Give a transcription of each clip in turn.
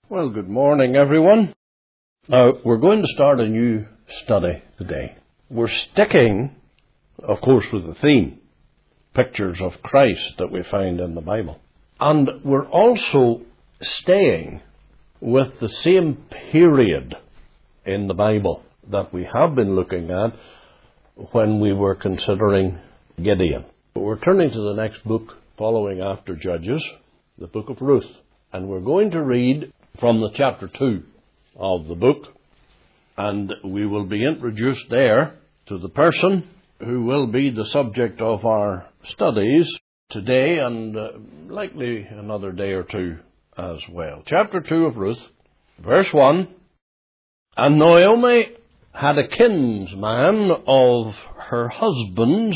Well, good morning, everyone. Now, we're going to start a new study today. We're sticking, of course, with the theme, pictures of Christ that we find in the Bible. And we're also staying with the same period in the Bible that we have been looking at when we were considering Gideon. But we're turning to the next book following after Judges, the book of Ruth. And we're going to read from the chapter 2 of the book, and we will be introduced there to the person who will be the subject of our studies today and likely another day or two as well. Chapter 2 of Ruth, verse 1, And Naomi had a kinsman of her husband's,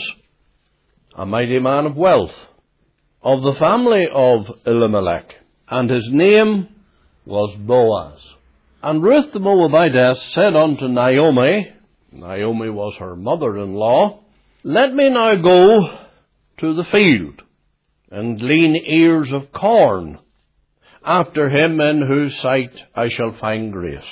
a mighty man of wealth, of the family of Elimelech, and his name was Boaz. And Ruth the Moabitess said unto Naomi, Naomi was her mother-in-law, Let me now go to the field, and glean ears of corn, after him in whose sight I shall find grace.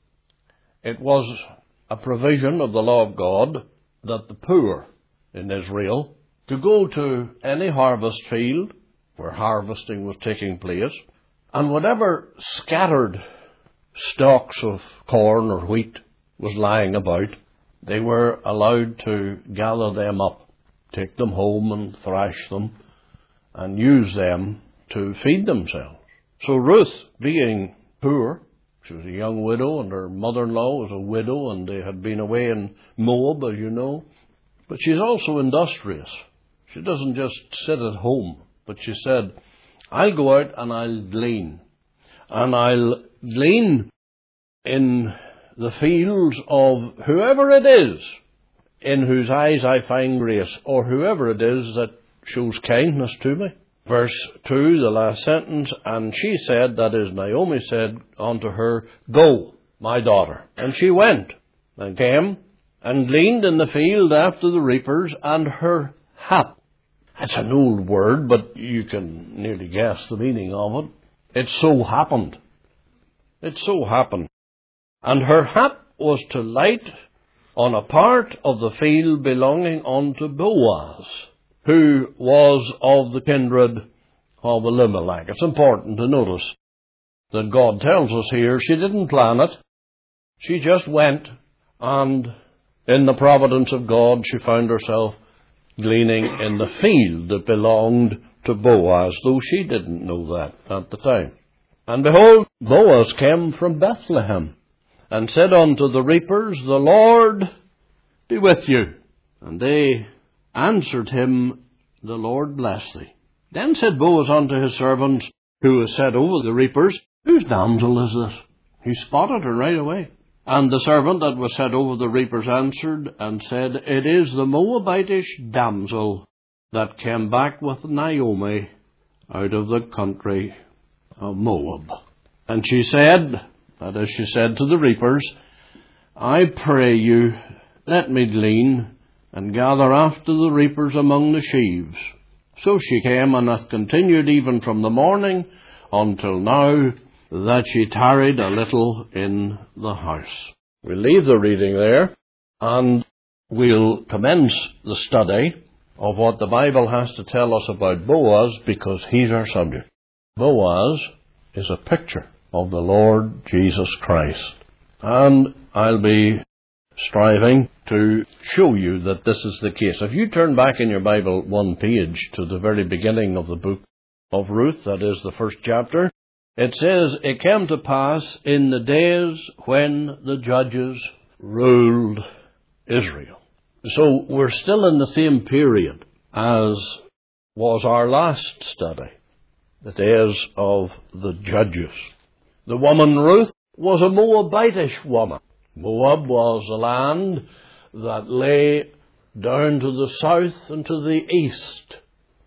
It was a provision of the law of God that the poor in Israel, to go to any harvest field where harvesting was taking place, and whatever scattered stalks of corn or wheat was lying about, they were allowed to gather them up, take them home and thrash them, and use them to feed themselves. So Ruth, being poor, she was a young widow, and her mother-in-law was a widow, and they had been away in Moab, as you know. But she's also industrious. She doesn't just sit at home, but she said, I'll go out and I'll glean. And I'll glean in the fields of whoever it is in whose eyes I find grace, or whoever it is that shows kindness to me. Verse 2, the last sentence, And she said, that is, Naomi said unto her, Go, my daughter. And she went, and came, and gleaned in the field after the reapers, and her hap. It's an old word, but you can nearly guess the meaning of it. It so happened. It so happened. And her hap was to light on a part of the field belonging unto Boaz, who was of the kindred of Elimelech. It's important to notice that God tells us here she didn't plan it. She just went, and in the providence of God she found herself gleaning in the field that belonged to Boaz, though she didn't know that at the time. And behold, Boaz came from Bethlehem, and said unto the reapers, The Lord be with you. And they answered him, The Lord bless thee. Then said Boaz unto his servants, who was set over the reapers, Whose damsel is this? He spotted her right away. And the servant that was set over the reapers answered and said, It is the Moabitish damsel that came back with Naomi out of the country of Moab. And she said, that is, she said to the reapers, I pray you, let me glean, and gather after the reapers among the sheaves. So she came, and hath continued even from the morning until now, that she tarried a little in the house. We'll leave the reading there, and we'll commence the study of what the Bible has to tell us about Boaz, because he's our subject. Boaz is a picture of the Lord Jesus Christ. And I'll be striving to show you that this is the case. If you turn back in your Bible one page to the very beginning of the book of Ruth, that is the first chapter, it says, It came to pass in the days when the judges ruled Israel. So we're still in the same period as was our last study, the days of the judges. The woman Ruth was a Moabitish woman. Moab was a land that lay down to the south and to the east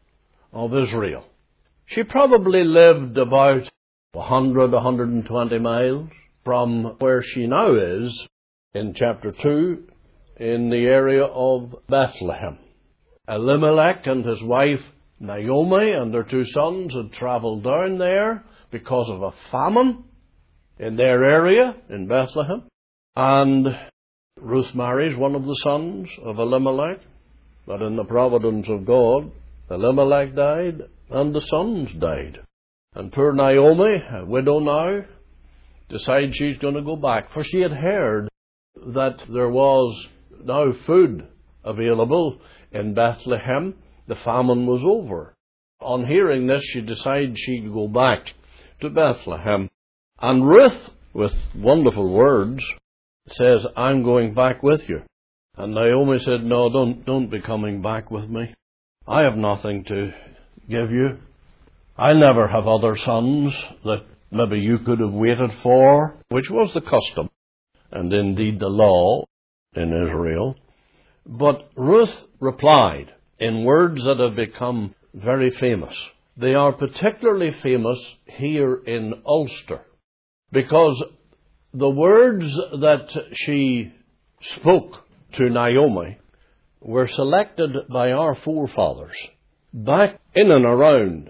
of Israel. She probably lived about 100, 120 miles from where she now is in chapter 2 in the area of Bethlehem. Elimelech and his wife Naomi and their two sons had travelled down there because of a famine. in their area, in Bethlehem. And Ruth marries one of the sons of Elimelech. But in the providence of God, Elimelech died and the sons died. And poor Naomi, a widow now, decides she's going to go back. For she had heard that there was now food available in Bethlehem. The famine was over. On hearing this, she decided she'd go back to Bethlehem. And Ruth, with wonderful words, says, I'm going back with you. And Naomi said, no, don't be coming back with me. I have nothing to give you. I'll never have other sons that maybe you could have waited for, which was the custom, and indeed the law in Israel. But Ruth replied in words that have become very famous. They are particularly famous here in Ulster, because the words that she spoke to Naomi were selected by our forefathers back in and around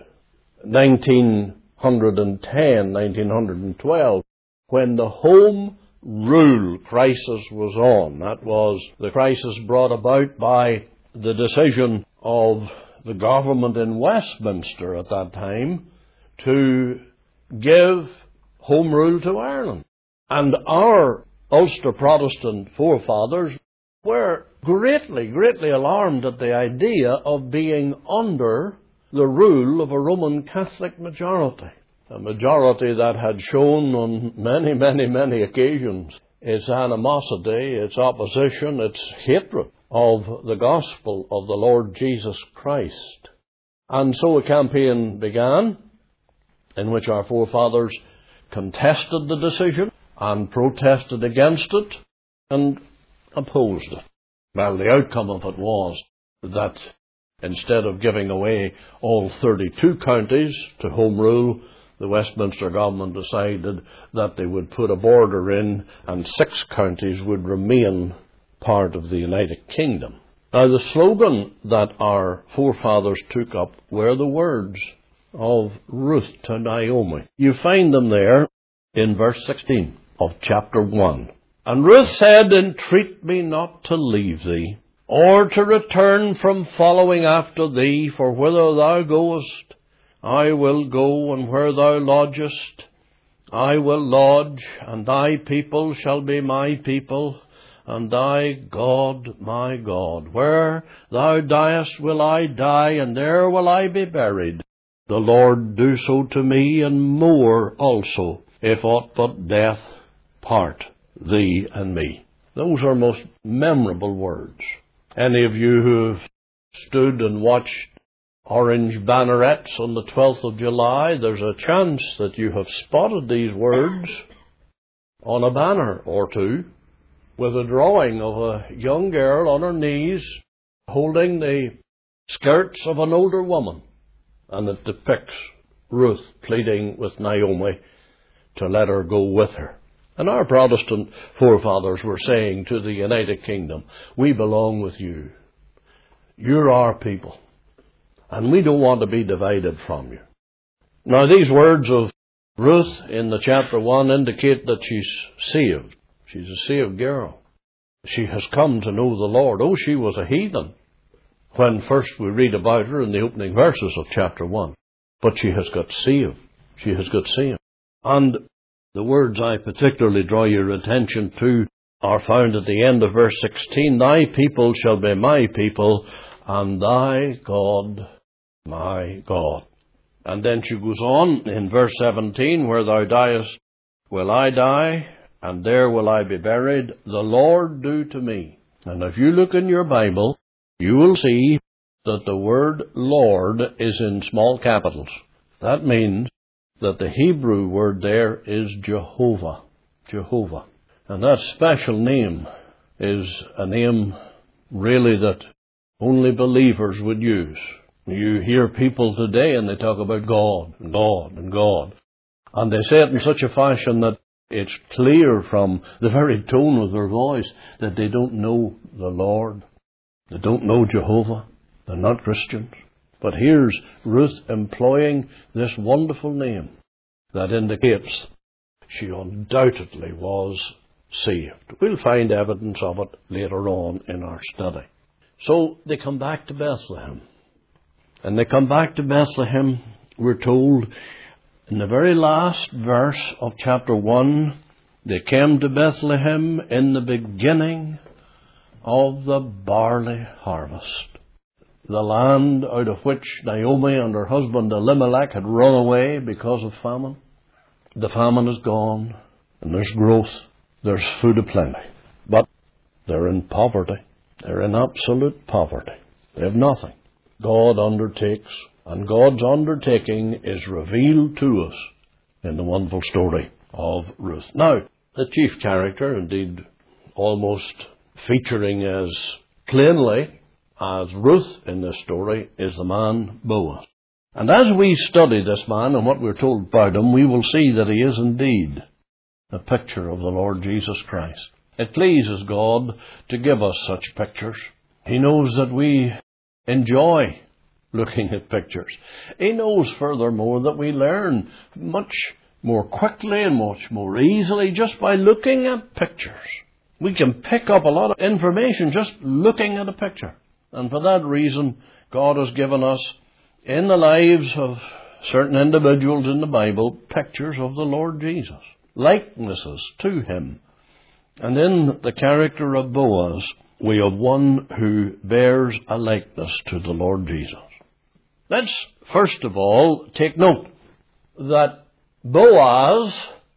1910, 1912, when the Home Rule crisis was on. That was the crisis brought about by the decision of the government in Westminster at that time to give Home Rule to Ireland. And our Ulster Protestant forefathers were greatly alarmed at the idea of being under the rule of a Roman Catholic majority. A majority that had shown on many occasions its animosity, its opposition, its hatred of the gospel of the Lord Jesus Christ. And so a campaign began in which our forefathers contested the decision and protested against it and opposed it. Well, the outcome of it was that instead of giving away all 32 counties to Home Rule, the Westminster government decided that they would put a border in and 6 counties would remain part of the United Kingdom. Now, the slogan that our forefathers took up were the words of Ruth to Naomi. You find them there in verse 16 of chapter 1. And Ruth said, Entreat me not to leave thee, or to return from following after thee, for whither thou goest, I will go, and where thou lodgest, I will lodge, and thy people shall be my people, and thy God my God. Where thou diest will I die, and there will I be buried. The Lord do so to me, and more also, if aught but death part thee and me. Those are most memorable words. Any of you who have stood and watched orange bannerets on the 12th of July, there's a chance that you have spotted these words on a banner or two, with a drawing of a young girl on her knees holding the skirts of an older woman, and it depicts Ruth pleading with Naomi to let her go with her. And our Protestant forefathers were saying to the United Kingdom, we belong with you. You're our people, and we don't want to be divided from you. Now, these words of Ruth in the chapter 1 indicate that she's saved. She's a saved girl. She has come to know the Lord. Oh, she was a heathen when first we read about her in the opening verses of chapter 1. But she has got saved. She has got saved. And the words I particularly draw your attention to are found at the end of verse 16. Thy people shall be my people, and thy God my God. And then she goes on in verse 17, where thou diest will I die, and there will I be buried. The Lord do to me. And if you look in your Bible, you will see that the word Lord is in small capitals. That means that the Hebrew word there is Jehovah. Jehovah. And that special name is a name really that only believers would use. You hear people today and they talk about God and God and God. And they say it in such a fashion that it's clear from the very tone of their voice that they don't know the Lord. They don't know Jehovah. They're not Christians. But here's Ruth employing this wonderful name that indicates she undoubtedly was saved. We'll find evidence of it later on in our study. So they come back to Bethlehem. And they come back to Bethlehem, we're told, in the very last verse of chapter 1, they came to Bethlehem in the beginning of the barley harvest. The land out of which Naomi and her husband Elimelech had run away because of famine. The famine is gone, and there's growth, there's food aplenty. But they're in poverty. They're in absolute poverty. They have nothing. God undertakes, and God's undertaking is revealed to us in the wonderful story of Ruth. Now, the chief character, indeed almost featuring as plainly as Ruth in this story, is the man Boaz. And as we study this man and what we're told about him, we will see that he is indeed a picture of the Lord Jesus Christ. It pleases God to give us such pictures. He knows that we enjoy looking at pictures. He knows furthermore that we learn much more quickly and much more easily just by looking at pictures. We can pick up a lot of information just looking at a picture. And for that reason, God has given us, in the lives of certain individuals in the Bible, pictures of the Lord Jesus, likenesses to him. And in the character of Boaz, we have one who bears a likeness to the Lord Jesus. Let's first of all take note that Boaz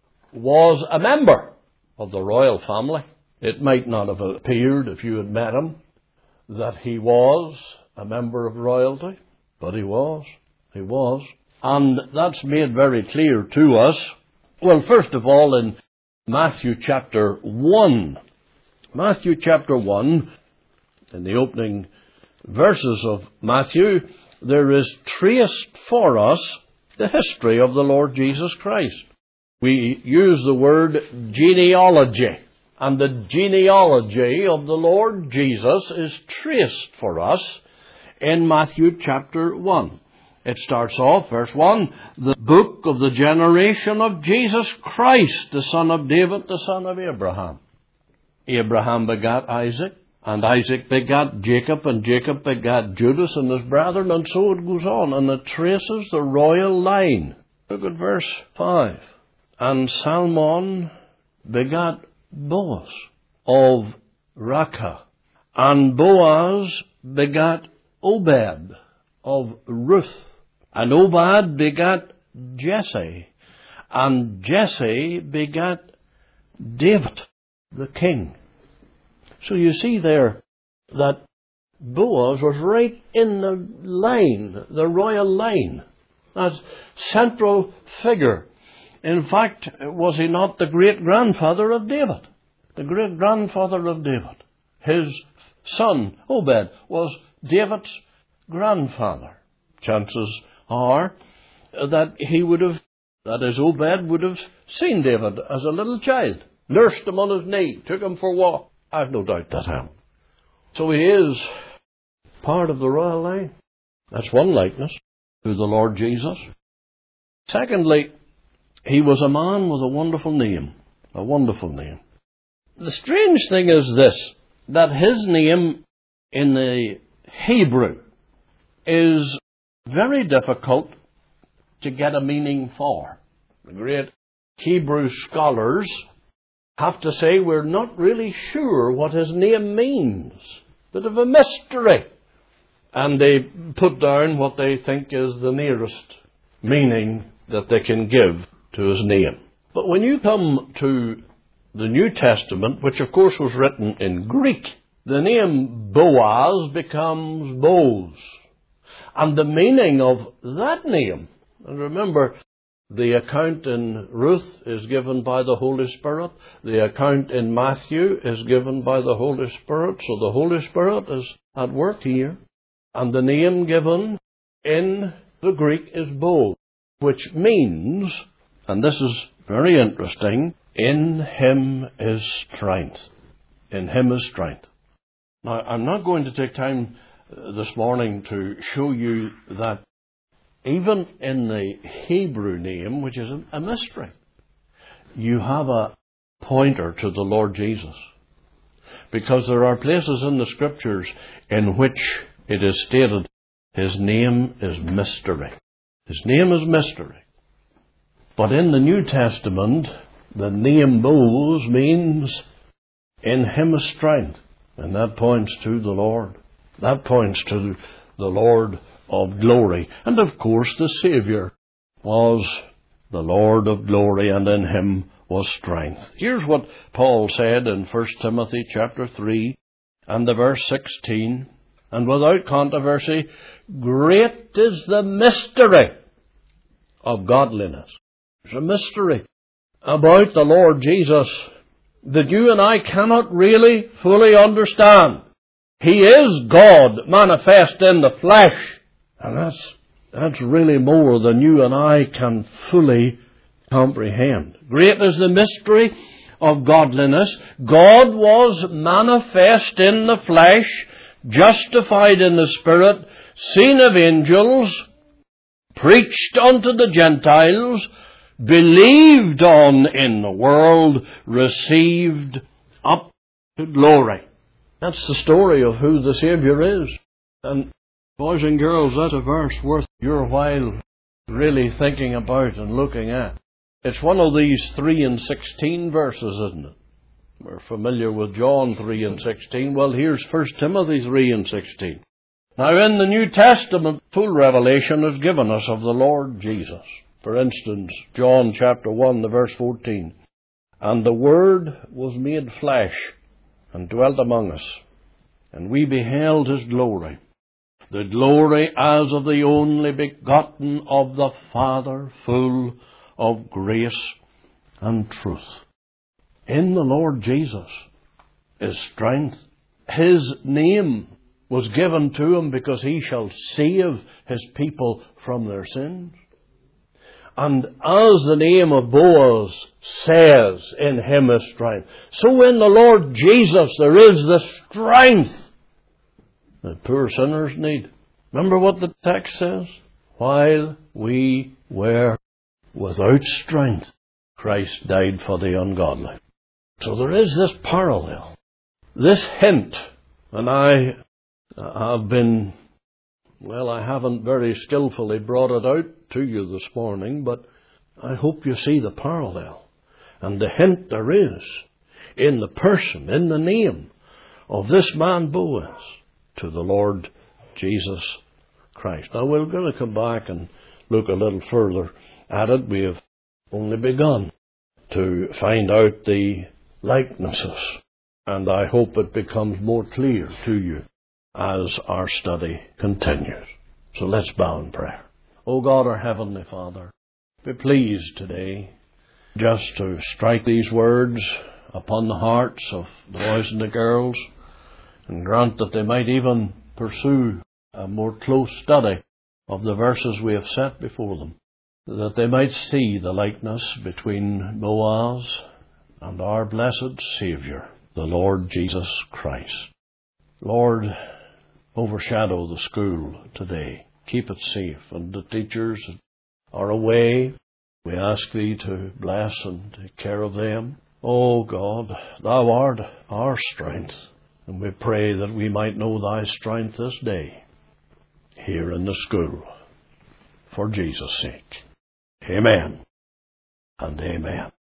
was a member of the royal family. It might not have appeared if you had met him that he was a member of royalty, but he was. He was. And that's made very clear to us. Well, first of all, in Matthew chapter 1. Matthew chapter 1, in the opening verses of Matthew, there is traced for us the history of the Lord Jesus Christ. We use the word genealogy. And the genealogy of the Lord Jesus is traced for us in Matthew chapter 1. It starts off, verse 1, the book of the generation of Jesus Christ, the son of David, the son of Abraham. Abraham begat Isaac, and Isaac begat Jacob, and Jacob begat Judas and his brethren, and so it goes on, and it traces the royal line. Look at verse 5. And Salmon begat Boaz of Rakah, and Boaz begat Obed of Ruth, and Obed begat Jesse, and Jesse begat David, the king. So you see there that Boaz was right in the line, the royal line, as central figure. In fact, was he not the great-grandfather of David? The great-grandfather of David. His son, Obed, was David's grandfather. Chances are that Obed would have seen David as a little child, nursed him on his knee, took him for a walk. I've no doubt that happened. So he is part of the royal line. That's one likeness to the Lord Jesus. Secondly, he was a man with a wonderful name. A wonderful name. The strange thing is this, that his name in the Hebrew is very difficult to get a meaning for. The great Hebrew scholars have to say we're not really sure what his name means. Bit of a mystery. And they put down what they think is the nearest meaning that they can give to his name. But when you come to the New Testament, which of course was written in Greek, the name Boaz becomes Boaz. And the meaning of that name, and remember, the account in Ruth is given by the Holy Spirit. The account in Matthew is given by the Holy Spirit. So the Holy Spirit is at work here. And the name given in the Greek is Boaz, which means, and this is very interesting, in him is strength. In him is strength. Now, I'm not going to take time this morning to show you that even in the Hebrew name, which is a mystery, you have a pointer to the Lord Jesus. Because there are places in the Scriptures in which it is stated, His name is mystery. His name is mystery. But in the New Testament, the name Boaz means in Him is strength. And that points to the Lord. That points to the Lord of glory. And of course the Saviour was the Lord of glory, and in Him was strength. Here's what Paul said in 1 Timothy chapter 3 and the verse 16. And without controversy, great is the mystery of godliness. There's a mystery about the Lord Jesus that you and I cannot really fully understand. He is God manifest in the flesh. And that's really more than you and I can fully comprehend. Great is the mystery of godliness. God was manifest in the flesh, justified in the Spirit, seen of angels, preached unto the Gentiles, believed on in the world, received up to glory. That's the story of who the Saviour is. And boys and girls, that's a verse worth your while really thinking about and looking at. It's one of these 3 and 16 verses, isn't it? We're familiar with John 3 and 16. Well, here's 1 Timothy 3 and 16. Now, in the New Testament, full revelation is given us of the Lord Jesus. For instance, John chapter 1, the verse 14. And the Word was made flesh and dwelt among us, and we beheld His glory, the glory as of the only begotten of the Father, full of grace and truth. In the Lord Jesus is strength. His name was given to Him because He shall save His people from their sins. And as the name of Boaz says, in Him is strength, so in the Lord Jesus there is the strength that poor sinners need. Remember what the text says? While we were without strength, Christ died for the ungodly. So there is this parallel, this hint, and I haven't very skillfully brought it out to you this morning, but I hope you see the parallel and the hint there is in the person, in the name of this man Boaz to the Lord Jesus Christ. Now we're going to come back and look a little further at it. We have only begun to find out the likenesses, and I hope it becomes more clear to you as our study continues. So let's bow in prayer. O God, our Heavenly Father, be pleased today just to strike these words upon the hearts of the boys and the girls, and grant that they might even pursue a more close study of the verses we have set before them, that they might see the likeness between Boaz and our blessed Saviour, the Lord Jesus Christ. Lord, overshadow the school today. Keep it safe. And the teachers that are away, we ask Thee to bless and take care of them. O God, Thou art our strength, and we pray that we might know Thy strength this day here in the school, for Jesus' sake. Amen and amen.